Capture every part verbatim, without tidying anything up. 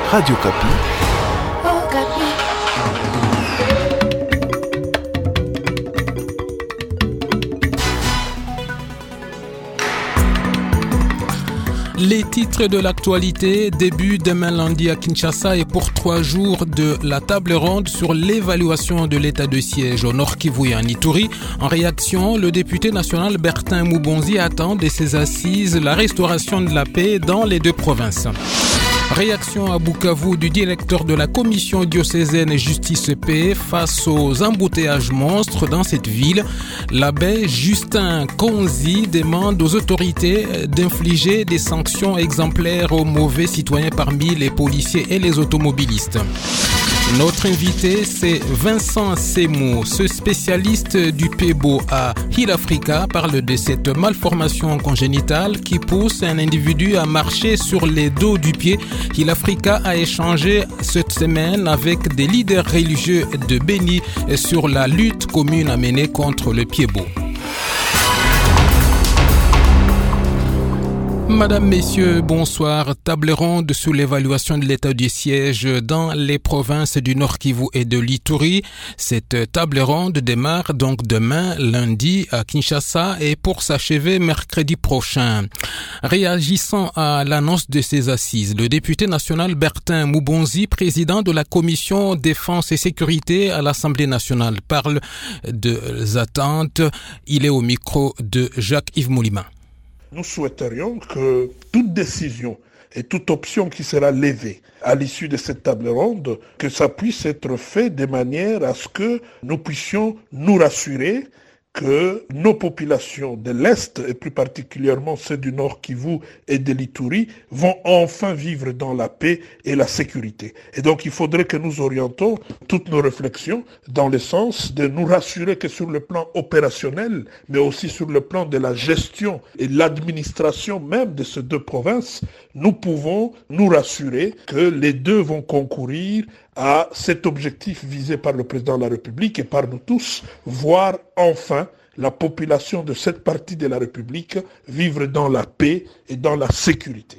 Radio Kapi. Les titres de l'actualité, début demain lundi à Kinshasa et pour trois jours de la table ronde sur l'évaluation de l'état de siège au Nord Kivu et en Ituri. En réaction, le député national Bertin Moubonzi attend de ses assises la restauration de la paix dans les deux provinces. Réaction à Bukavu du directeur de la commission diocésaine Justice et Paix face aux embouteillages monstres dans cette ville. L'abbé Justin Konzi demande aux autorités d'infliger des sanctions exemplaires aux mauvais citoyens parmi les policiers et les automobilistes. Notre invité, c'est Vincent Semou. Ce spécialiste du P E B O à Hill Africa parle de cette malformation congénitale qui pousse un individu à marcher sur les dos du pied. Hill Africa a échangé cette semaine avec des leaders religieux de Béni sur la lutte commune à mener contre le P E B O. Madame, Messieurs, bonsoir. Table ronde sur l'évaluation de l'état du siège dans les provinces du Nord Kivu et de l'Ituri. Cette table ronde démarre donc demain, lundi, à Kinshasa et pour s'achever mercredi prochain. Réagissant à l'annonce de ces assises, le député national Bertin Moubonzi, président de la commission défense et sécurité à l'Assemblée nationale, parle des attentes. Il est au micro de Jacques-Yves Moulima. Nous souhaiterions que toute décision et toute option qui sera levée à l'issue de cette table ronde, que ça puisse être fait de manière à ce que nous puissions nous rassurer que nos populations de l'Est, et plus particulièrement ceux du Nord Kivu et de l'Ituri, vont enfin vivre dans la paix et la sécurité. Et donc il faudrait que nous orientons toutes nos réflexions dans le sens de nous rassurer que sur le plan opérationnel, mais aussi sur le plan de la gestion et de l'administration même de ces deux provinces, nous pouvons nous rassurer que les deux vont concourir à cet objectif visé par le président de la République et par nous tous, voir enfin la population de cette partie de la République vivre dans la paix et dans la sécurité.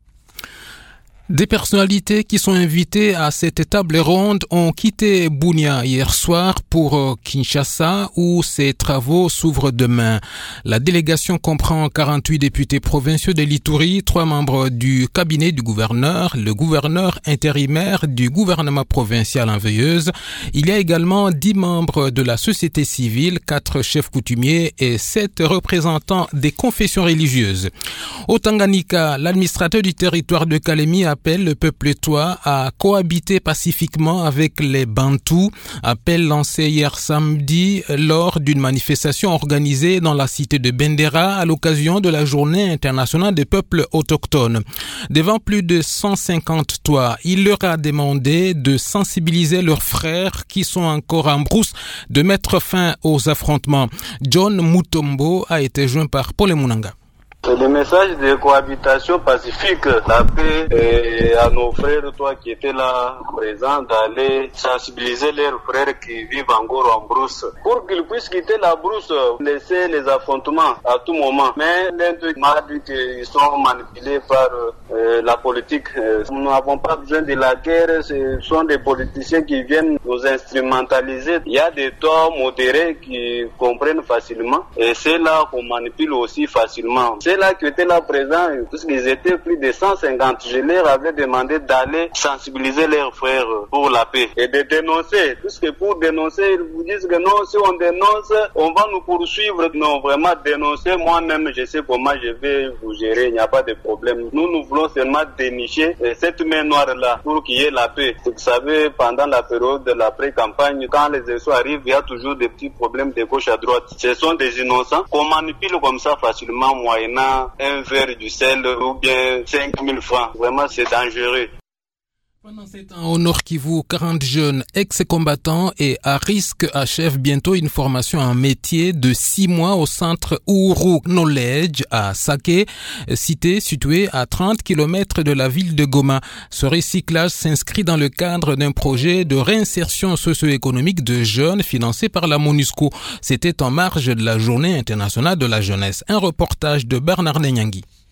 Des personnalités qui sont invitées à cette table ronde ont quitté Bunia hier soir pour Kinshasa où ces travaux s'ouvrent demain. La délégation comprend quarante-huit députés provinciaux de l'Ituri, trois membres du cabinet du gouverneur, le gouverneur intérimaire du gouvernement provincial en veilleuse. Il y a également dix membres de la société civile, quatre chefs coutumiers et sept représentants des confessions religieuses. Au Tanganyika, l'administrateur du territoire de Kalemi a appelle le peuple Twa à cohabiter pacifiquement avec les Bantous, appel lancé hier samedi lors d'une manifestation organisée dans la cité de Bendera à l'occasion de la journée internationale des peuples autochtones. Devant plus de cent cinquante Twa, il leur a demandé de sensibiliser leurs frères qui sont encore en brousse de mettre fin aux affrontements. John Mutombo a été joint par Paul Munanga. Le message de cohabitation pacifique, la paix et à nos frères, toi qui étaient là présents, d'aller sensibiliser leurs frères qui vivent encore en brousse pour qu'ils puissent quitter la brousse, laisser les affrontements à tout moment. Mais l'un d'eux m'a dit qu'ils sont manipulés par euh, la politique. Nous n'avons pas besoin de la guerre, ce sont des politiciens qui viennent nous instrumentaliser. Il y a des torts modérés qui comprennent facilement et c'est là qu'on manipule aussi facilement. C'est là qui étaient là présents, puisqu'ils étaient plus de cent cinquante. Je leur avais demandé d'aller sensibiliser leurs frères pour la paix et de dénoncer. Puisque pour dénoncer, ils vous disent que non, si on dénonce, on va nous poursuivre. Non, vraiment dénoncer, moi-même, je sais comment je vais vous gérer, il n'y a pas de problème. Nous, nous voulons seulement dénicher cette main noire-là pour qu'il y ait la paix. Vous savez, pendant la période de la pré-campagne, quand les élections arrivent, il y a toujours des petits problèmes de gauche à droite. Ce sont des innocents qu'on manipule comme ça facilement, moyennant un verre du sel ou bien cinq mille francs. Vraiment, c'est dangereux. Pendant ces temps, au Nord Kivu, quarante jeunes ex-combattants et à risque achèvent bientôt une formation en métier de six mois au centre Uhuru Knowledge à Sake, cité située à trente kilomètres de la ville de Goma. Ce recyclage s'inscrit dans le cadre d'un projet de réinsertion socio-économique de jeunes financé par la MONUSCO. C'était en marge de la Journée internationale de la jeunesse. Un reportage de Bernard Nyangi.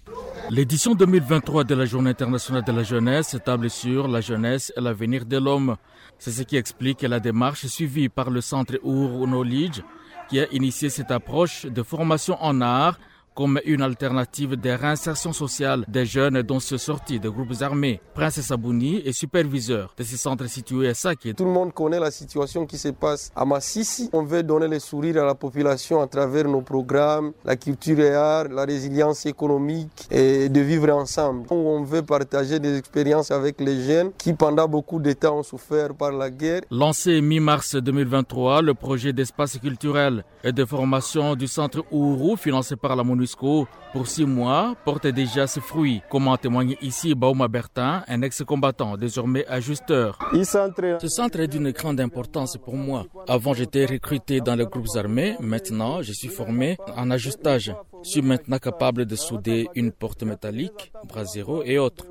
L'édition deux mille vingt-trois de la Journée internationale de la jeunesse s'établit sur la jeunesse et l'avenir de l'homme. C'est ce qui explique la démarche suivie par le Centre Uhuru Knowledge qui a initié cette approche de formation en art comme une alternative de réinsertion sociale des jeunes dont se sortis de groupes armés. Prince Sabouni est superviseur de ce centre situé à Saké. Tout le monde connaît la situation qui se passe à Massissi. On veut donner le sourire à la population à travers nos programmes, la culture et l'art, la résilience économique et de vivre ensemble. On veut partager des expériences avec les jeunes qui pendant beaucoup de temps ont souffert par la guerre. Lancé mi-mars deux mille vingt-trois, le projet d'espace culturel et de formation du centre Uhuru financé par la MONUSCO pour six mois porte déjà ses fruits, comme en témoigne ici Bauma Bertin, un ex-combattant désormais ajusteur. Ce centre est d'une grande importance pour moi. Avant j'étais recruté dans les groupes armés, maintenant je suis formé en ajustage. Je suis maintenant capable de souder une porte métallique, bras zéro et autres.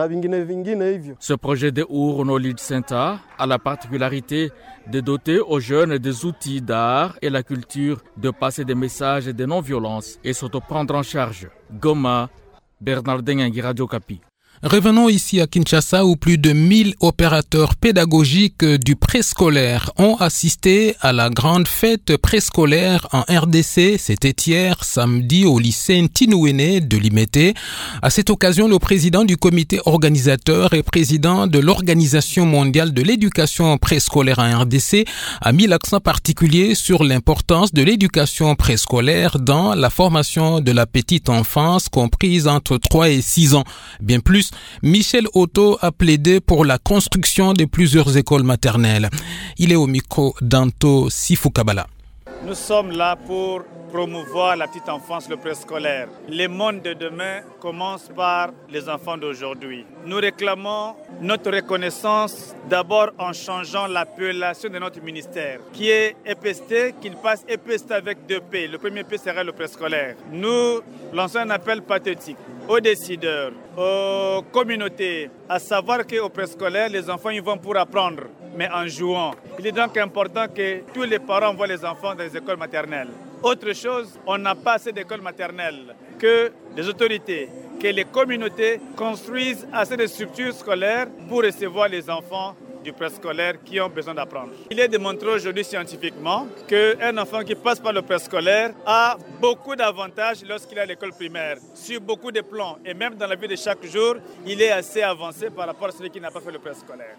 Ce projet de Uhuru Knowledge Center a la particularité de doter aux jeunes des outils d'art et la culture de passer des messages de non-violence et s'auto-prendre en charge. Goma, Bernardin Ngui, Radio Okapi. Revenons ici à Kinshasa où plus de mille opérateurs pédagogiques du préscolaire ont assisté à la grande fête préscolaire en R D C. C'était hier samedi au lycée Ntinouéné de Limete. À cette occasion, le président du comité organisateur et président de l'Organisation mondiale de l'éducation préscolaire en R D C a mis l'accent particulier sur l'importance de l'éducation préscolaire dans la formation de la petite enfance comprise entre trois et six ans. Bien plus, Michel Otto a plaidé pour la construction de plusieurs écoles maternelles. Il est au micro d'Anto Sifoukabala. Nous sommes là pour promouvoir la petite enfance, le préscolaire. Le monde de demain commence par les enfants d'aujourd'hui. Nous réclamons notre reconnaissance d'abord en changeant l'appellation de notre ministère, qui est E P S T, qu'il passe E P S T avec deux P. Le premier P sera le préscolaire. Nous lançons un appel pathétique aux décideurs, aux communautés, à savoir qu'au préscolaire, les enfants ils vont pour apprendre, mais en jouant. Il est donc important que tous les parents voient les enfants dans les écoles maternelles. Autre chose, on n'a pas assez d'écoles maternelles, que les autorités, que les communautés construisent assez de structures scolaires pour recevoir les enfants du préscolaire qui ont besoin d'apprendre. Il est démontré aujourd'hui scientifiquement qu'un enfant qui passe par le préscolaire a beaucoup d'avantages lorsqu'il est à l'école primaire, sur beaucoup de plans. Et même dans la vie de chaque jour, il est assez avancé par rapport à celui qui n'a pas fait le préscolaire.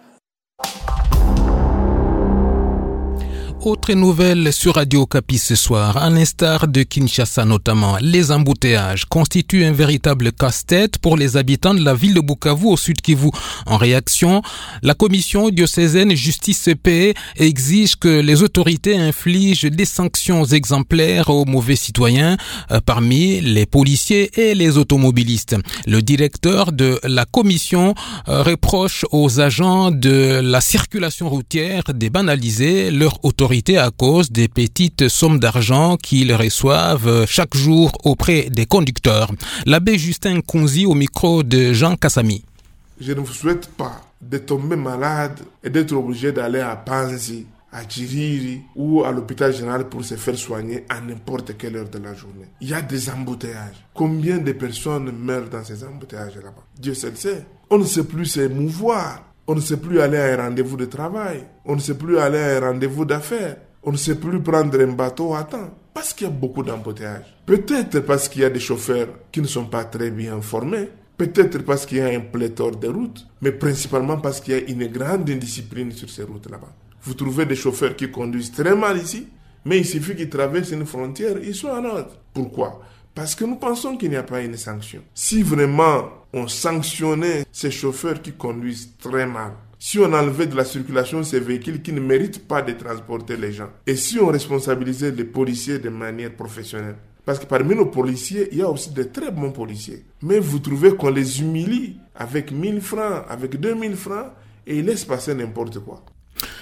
Autre nouvelle sur Radio Okapi ce soir, à l'instar de Kinshasa notamment, les embouteillages constituent un véritable casse-tête pour les habitants de la ville de Bukavu au sud Kivu. En réaction, la commission diocésaine Justice et Paix exige que les autorités infligent des sanctions exemplaires aux mauvais citoyens, euh, parmi les policiers et les automobilistes. Le directeur de la commission euh, reproche aux agents de la circulation routière de banaliser leur autorité à cause des petites sommes d'argent qu'ils reçoivent chaque jour auprès des conducteurs. L'abbé Justin Konzi au micro de Jean Kassami. Je ne vous souhaite pas de tomber malade et d'être obligé d'aller à Panzi, à Djiriri ou à l'hôpital général pour se faire soigner à n'importe quelle heure de la journée. Il y a des embouteillages. Combien de personnes meurent dans ces embouteillages là-bas? Dieu seul sait. On ne sait plus s'émouvoir. On ne sait plus aller à un rendez-vous de travail. On ne sait plus aller à un rendez-vous d'affaires. On ne sait plus prendre un bateau à temps. Parce qu'il y a beaucoup d'embouteillages. Peut-être parce qu'il y a des chauffeurs qui ne sont pas très bien formés. Peut-être parce qu'il y a un pléthore de routes. Mais principalement parce qu'il y a une grande indiscipline sur ces routes là-bas. Vous trouvez des chauffeurs qui conduisent très mal ici. Mais il suffit qu'ils traversent une frontière, ils sont en ordre. Pourquoi ? Parce que nous pensons qu'il n'y a pas une sanction. Si vraiment on sanctionnait ces chauffeurs qui conduisent très mal, si on enlevait de la circulation ces véhicules qui ne méritent pas de transporter les gens, et si on responsabilisait les policiers de manière professionnelle, parce que parmi nos policiers, il y a aussi de très bons policiers. Mais vous trouvez qu'on les humilie avec mille francs, avec deux mille francs, et ils laissent passer n'importe quoi.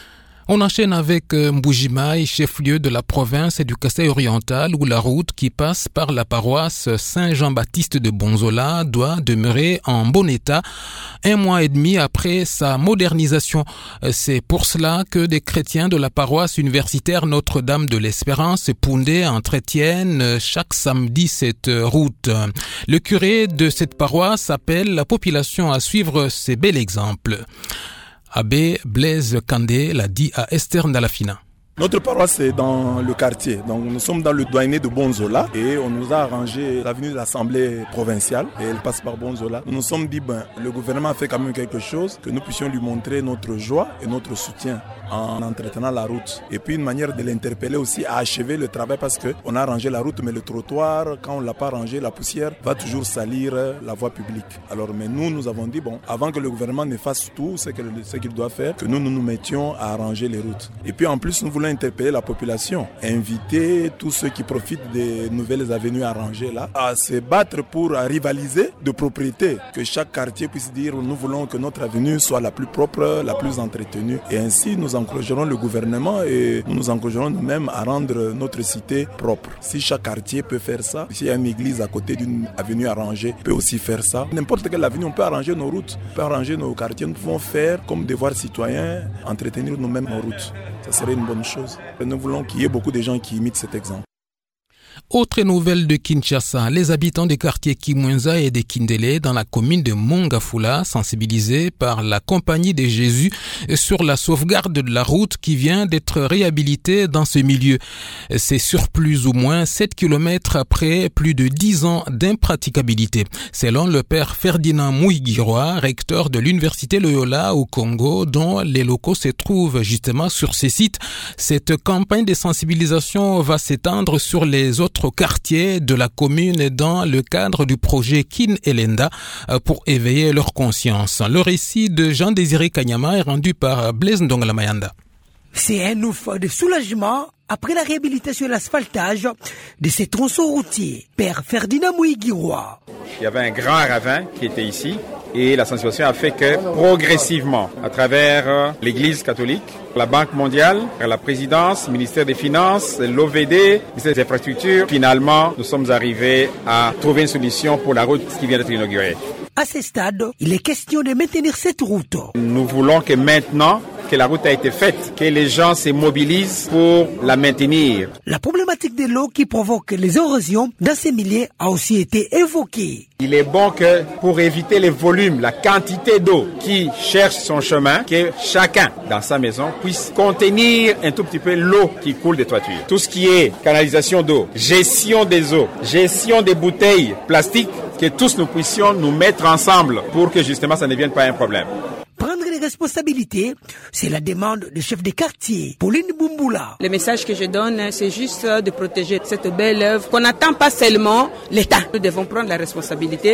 On enchaîne avec Mbujimaï, chef-lieu de la province et du Kasaï oriental, où la route qui passe par la paroisse Saint-Jean-Baptiste de Bonzola doit demeurer en bon état un mois et demi après sa modernisation. C'est pour cela que des chrétiens de la paroisse universitaire Notre-Dame de l'Espérance, Poundé, entretiennent chaque samedi cette route. Le curé de cette paroisse appelle la population à suivre ces bels exemples. Abbé Blaise Kandé l'a dit à Esther Ndalafina. Notre paroisse est dans le quartier, donc nous sommes dans le doyenné de Bonzola et on nous a arrangé l'avenue de l'Assemblée provinciale et elle passe par Bonzola. Nous nous sommes dit, ben, le gouvernement a fait quand même quelque chose, que nous puissions lui montrer notre joie et notre soutien en entretenant la route. Et puis une manière de l'interpeller aussi à achever le travail parce qu'on a arrangé la route mais le trottoir, quand on ne l'a pas arrangé, la poussière va toujours salir la voie publique. Alors mais nous, nous avons dit, bon, avant que le gouvernement ne fasse tout ce qu'il doit faire, que nous, nous nous mettions à arranger les routes. Et puis en plus, nous voulons interpeller la population, inviter tous ceux qui profitent des nouvelles avenues arrangées là, à se battre pour rivaliser de propriété, que chaque quartier puisse dire nous voulons que notre avenue soit la plus propre, la plus entretenue. Et ainsi nous encouragerons le gouvernement et nous nous encouragerons nous-mêmes à rendre notre cité propre. Si chaque quartier peut faire ça, s'il y a une église à côté d'une avenue arrangée, peut aussi faire ça. N'importe quelle avenue, on peut arranger nos routes, on peut arranger nos quartiers. Nous pouvons faire comme devoir citoyen, entretenir nous-mêmes nos routes. Ça serait une bonne chose. Et nous voulons qu'il y ait beaucoup de gens qui imitent cet exemple. Autre nouvelle de Kinshasa, les habitants des quartiers Kimwenza et de Kindele dans la commune de Mongafula, sensibilisés par la Compagnie de Jésus sur la sauvegarde de la route qui vient d'être réhabilitée dans ce milieu. C'est sur plus ou moins sept kilomètres après plus de dix ans d'impraticabilité. Selon le père Ferdinand Mouigiroa, recteur de l'université Loyola au Congo, dont les locaux se trouvent justement sur ces sites, cette campagne de sensibilisation va s'étendre sur les autres quartiers de la commune dans le cadre du projet Kin Elenda pour éveiller leur conscience. Le récit de Jean-Désiré Kanyama est rendu par Blaise Ndongalamayanda. C'est un ouf de soulagement après la réhabilitation et l'asphaltage de ces tronçons routiers. Père Ferdinand Mouigiroa. Il y avait un grand ravin qui était ici et la sensibilisation a fait que progressivement, à travers l'Église catholique, la Banque mondiale, la présidence, le ministère des Finances, l'O V D, le ministère des Infrastructures, finalement, nous sommes arrivés à trouver une solution pour la route qui vient d'être inaugurée. À ce stade, il est question de maintenir cette route. Nous voulons que maintenant que la route a été faite, que les gens se mobilisent pour la maintenir. La problématique de l'eau qui provoque les érosions dans ces milieux a aussi été évoquée. Il est bon que pour éviter les volumes, la quantité d'eau qui cherche son chemin, que chacun dans sa maison puisse contenir un tout petit peu l'eau qui coule des toitures. Tout ce qui est canalisation d'eau, gestion des eaux, gestion des bouteilles plastiques, que tous nous puissions nous mettre ensemble pour que justement ça ne devienne pas un problème. Prendre les responsabilités, c'est la demande du chef de quartier, Pauline Boumbula. Le message que je donne, c'est juste de protéger cette belle œuvre, qu'on n'attend pas seulement l'État. Nous devons prendre la responsabilité.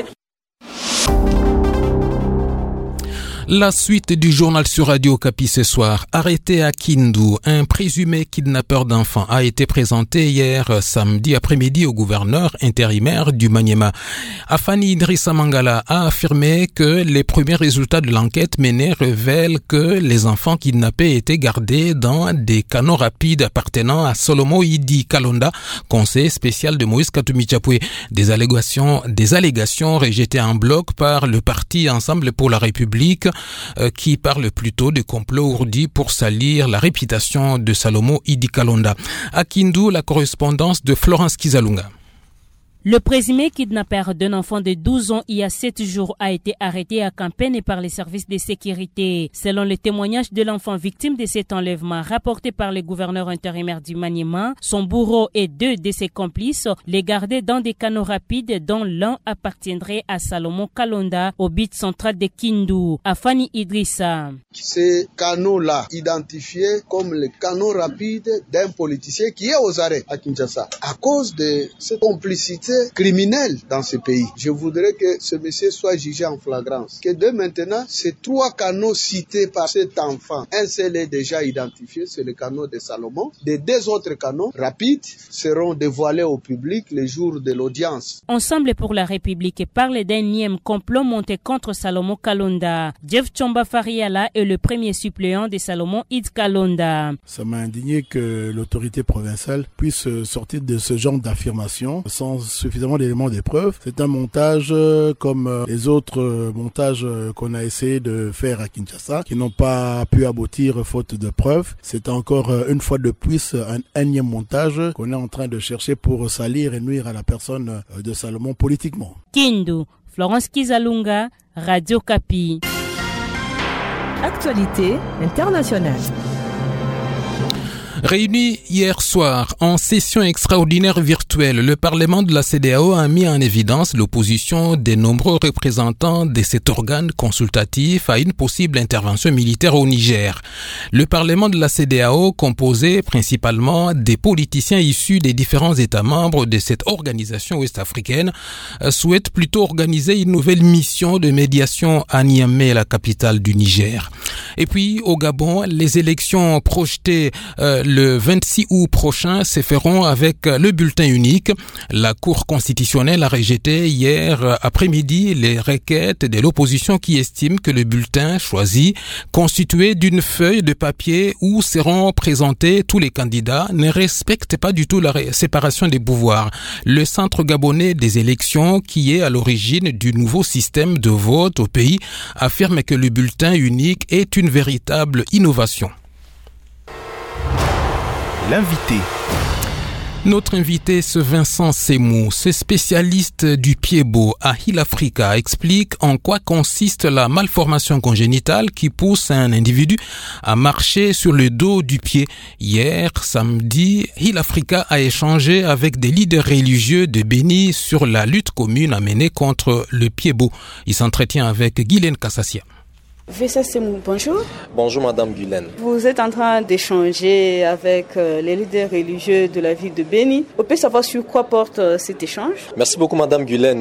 La suite du journal sur Radio Okapi ce soir. Arrêté à Kindu, un présumé kidnappeur d'enfants a été présenté hier samedi après-midi au gouverneur intérimaire du Maniema. Afani Idrissa Mangala a affirmé que les premiers résultats de l'enquête menée révèlent que les enfants kidnappés étaient gardés dans des canaux rapides appartenant à Salomo Idi Kalonda, conseiller spécial de Moïse Katumbi Chapwe. Des allégations, des allégations rejetées en bloc par le parti Ensemble pour la République, qui parle plutôt de complot ourdi pour salir la réputation de Salomo Idi Kalonda. À Kindu, la correspondance de Florence Kizalunga. Le présumé kidnappeur d'un enfant de douze ans il y a sept jours a été arrêté à Campagne par les services de sécurité. Selon le témoignage de l'enfant victime de cet enlèvement rapporté par le gouverneur intérimaire du Maniema, son bourreau et deux de ses complices les gardaient dans des canaux rapides dont l'un appartiendrait à Salomon Kalonda au bit central de Kindu, à Fanny Idrissa. Ces canaux-là, identifiés comme les canaux rapides d'un politicien qui est aux arrêts à Kinshasa, à cause de cette complicité criminel dans ce pays. Je voudrais que ce monsieur soit jugé en flagrance. Que dès maintenant, ces trois canaux cités par cet enfant, un seul est déjà identifié, c'est le canal de Salomon. Les deux autres canaux rapides seront dévoilés au public le jour de l'audience. Ensemble pour la République parle d'un énième complot monté contre Salomon Kalonda. Jeff Chomba Fariala est le premier suppléant de Salomon Id Kalonda. Ça m'a indigné que l'autorité provinciale puisse sortir de ce genre d'affirmation sans suffisamment d'éléments de preuve. C'est un montage comme les autres montages qu'on a essayé de faire à Kinshasa qui n'ont pas pu aboutir faute de preuves. C'est encore une fois de plus un énième montage qu'on est en train de chercher pour salir et nuire à la personne de Salomon politiquement. Kindu, Florence Kizalunga, Radio Kapi. Actualité internationale. Réuni hier soir en session extraordinaire virtuelle, le Parlement de la C E D E A O a mis en évidence l'opposition des nombreux représentants de cet organe consultatif à une possible intervention militaire au Niger. Le Parlement de la C E D E A O, composé principalement des politiciens issus des différents États membres de cette organisation ouest-africaine, souhaite plutôt organiser une nouvelle mission de médiation à Niamey, la capitale du Niger. Et puis, au Gabon, les élections projetées euh, le vingt-six août prochain se feront avec le bulletin unique. La Cour constitutionnelle a rejeté hier après-midi les requêtes de l'opposition qui estime que le bulletin choisi, constitué d'une feuille de papier où seront présentés tous les candidats, ne respecte pas du tout la séparation des pouvoirs. Le Centre gabonais des élections, qui est à l'origine du nouveau système de vote au pays, affirme que le bulletin unique est une véritable innovation. L'invité. Notre invité, c'est Vincent Semou, ce spécialiste du pied beau à Hill Africa, explique en quoi consiste la malformation congénitale qui pousse un individu à marcher sur le dos du pied. Hier, samedi, Hill Africa a échangé avec des leaders religieux de Béni sur la lutte commune à mener contre le pied beau. Il s'entretient avec Guylaine Kassassia. Vincent Semou, bonjour. Bonjour Madame Guylaine. Vous êtes en train d'échanger avec les leaders religieux de la ville de Béni. On peut savoir sur quoi porte cet échange? Merci beaucoup Madame Guylaine.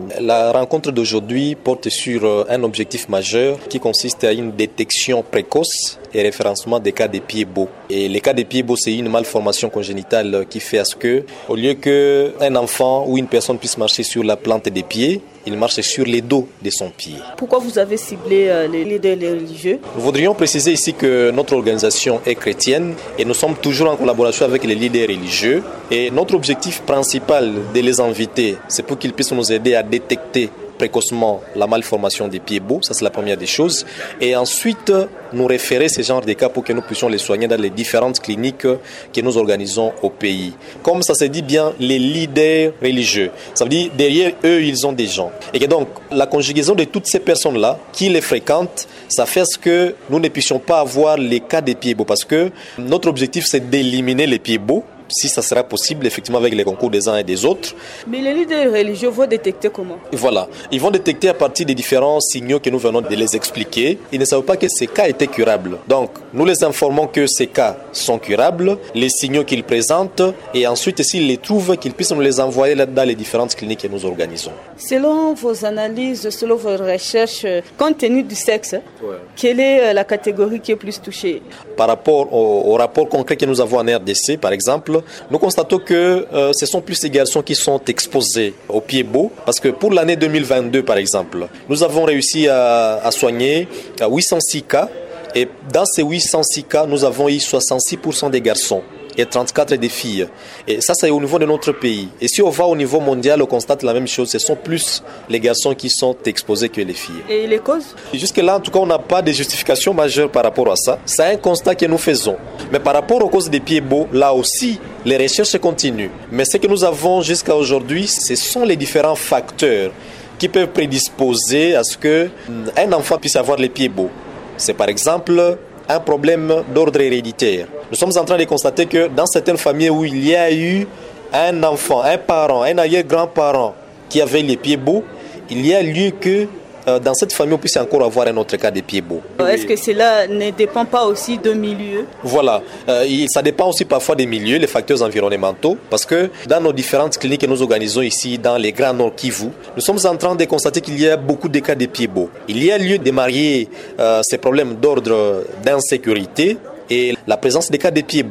La rencontre d'aujourd'hui porte sur un objectif majeur qui consiste à une détection précoce et référencement des cas de pieds beaux. Et les cas de pieds beaux, c'est une malformation congénitale qui fait à ce que, au lieu qu'un enfant ou une personne puisse marcher sur la plante des pieds, il marche sur les dos de son pied. Pourquoi vous avez ciblé euh, les leaders religieux? Nous voudrions préciser ici que notre organisation est chrétienne et nous sommes toujours en collaboration avec les leaders religieux. Et notre objectif principal de les inviter, c'est pour qu'ils puissent nous aider à détecter précocement la malformation des pieds beaux, ça c'est la première des choses, et ensuite nous référer ces genres de cas pour que nous puissions les soigner dans les différentes cliniques que nous organisons au pays. Comme ça se dit bien, les leaders religieux, ça veut dire derrière eux ils ont des gens, et que donc la conjugaison de toutes ces personnes-là qui les fréquentent, ça fait ce que nous ne puissions pas avoir les cas des pieds beaux, parce que notre objectif c'est d'éliminer les pieds beaux, si ça sera possible, effectivement, avec les concours des uns et des autres. Mais les leaders religieux vont détecter comment? Voilà. Ils vont détecter à partir des différents signaux que nous venons de les expliquer. Ils ne savent pas que ces cas étaient curables. Donc, nous les informons que ces cas sont curables, les signaux qu'ils présentent, et ensuite, s'ils les trouvent, qu'ils puissent nous les envoyer là dans les différentes cliniques que nous organisons. Selon vos analyses, selon vos recherches, compte tenu du sexe, ouais. Quelle est la catégorie qui est plus touchée? Par rapport au, au rapport concret que nous avons en R D C, par exemple, nous constatons que euh, ce sont plus les garçons qui sont exposés aux pieds beaux, parce que pour l'année deux mille vingt-deux, par exemple, nous avons réussi à, à soigner huit cent six cas, et dans ces huit cent six cas, nous avons eu soixante-six pour cent des garçons et trente-quatre des filles. Et ça, c'est au niveau de notre pays. Et si on va au niveau mondial, on constate la même chose. Ce sont plus les garçons qui sont exposés que les filles. Et les causes? Jusque-là, en tout cas, on n'a pas de justification majeure par rapport à ça. C'est un constat que nous faisons. Mais par rapport aux causes des pieds beaux, là aussi, les recherches continuent. Mais ce que nous avons jusqu'à aujourd'hui, ce sont les différents facteurs qui peuvent prédisposer à ce qu'un enfant puisse avoir les pieds beaux. C'est par exemple un problème d'ordre héréditaire. Nous sommes en train de constater que dans certaines familles où il y a eu un enfant, un parent, un arrière-grand-parent qui avait les pieds beaux, il y a lieu que euh, dans cette famille on puisse encore avoir un autre cas de pieds beaux. Est-ce que cela ne dépend pas aussi de milieu? Voilà, euh, ça dépend aussi parfois des milieux, les facteurs environnementaux, parce que dans nos différentes cliniques que nous organisons ici dans les Grands Nord Kivu, nous sommes en train de constater qu'il y a beaucoup de cas de pieds beaux. Il y a lieu de marier euh, ces problèmes d'ordre d'insécurité et la présence des cas de pieds beaux.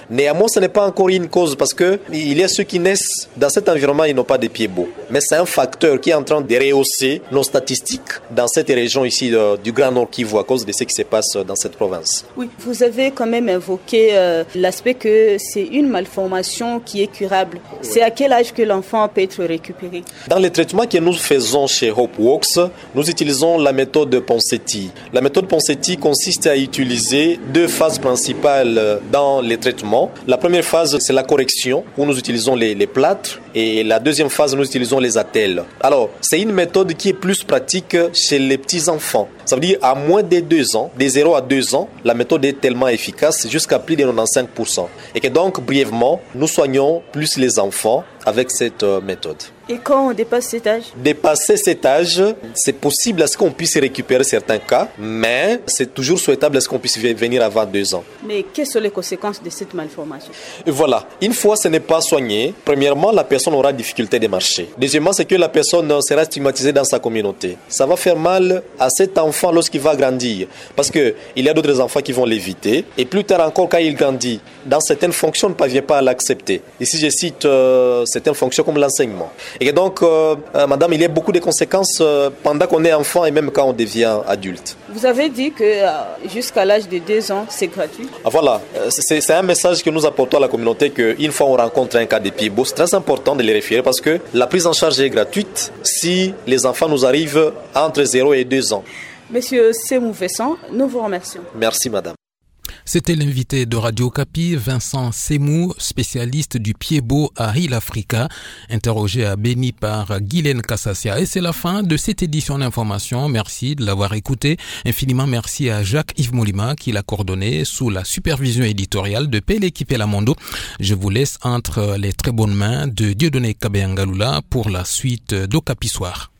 Néanmoins, ce n'est pas encore une cause parce que il y a ceux qui naissent dans cet environnement, ils n'ont pas de pieds beaux. Mais c'est un facteur qui est en train de rehausser nos statistiques dans cette région ici euh, du Grand Nord Kivu à cause de ce qui se passe dans cette province. Oui, vous avez quand même évoqué euh, l'aspect que c'est une malformation qui est curable. Oui. C'est à quel âge que l'enfant peut être récupéré? Dans les traitements que nous faisons chez HopeWorks, nous utilisons la méthode Ponseti. La méthode Ponseti consiste à utiliser deux phases principales dans les traitements. La première phase, c'est la correction, où nous utilisons les, les plâtres, et la deuxième phase, nous utilisons les attelles. Alors, c'est une méthode qui est plus pratique chez les petits-enfants. Ça veut dire à moins de deux ans, de zéro à deux ans, la méthode est tellement efficace jusqu'à plus de quatre-vingt-quinze pour cent. Et que donc, brièvement, nous soignons plus les enfants avec cette euh, méthode. Et quand on dépasse cet âge? Dépasser cet âge, c'est possible à ce qu'on puisse récupérer certains cas, mais c'est toujours souhaitable à ce qu'on puisse venir avant deux ans. Mais quelles sont les conséquences de cette malformation? Et voilà, une fois ce n'est pas soigné, premièrement, la personne aura difficulté de marcher. Deuxièmement, c'est que la personne sera stigmatisée dans sa communauté. Ça va faire mal à cet enfant lorsqu'il va grandir, parce qu'il y a d'autres enfants qui vont l'éviter, et plus tard encore, quand il grandit, dans certaines fonctions, on ne parvient pas à l'accepter. Ici, je cite euh, certaines fonctions comme l'enseignement. Et donc, euh, euh, madame, il y a beaucoup de conséquences euh, pendant qu'on est enfant et même quand on devient adulte. Vous avez dit que euh, jusqu'à l'âge de deux ans, c'est gratuit. Ah, voilà, c'est, c'est un message que nous apportons à la communauté qu'une fois on rencontre un cas de pieds beaux, c'est très important de les référer parce que la prise en charge est gratuite si les enfants nous arrivent entre zéro et deux ans. Monsieur Semou Vincent, nous vous remercions. Merci, madame. C'était l'invité de Radio Okapi, Vincent Semou, spécialiste du pied beau à Hill Africa, interrogé à Béni par Guylaine Kassassia. Et c'est la fin de cette édition d'information. Merci de l'avoir écouté. Infiniment merci à Jacques-Yves Molima qui l'a coordonné sous la supervision éditoriale de Pélé Kipelamondo. Je vous laisse entre les très bonnes mains de Dieudonné Kabeyangalula pour la suite d'Okapi Soir.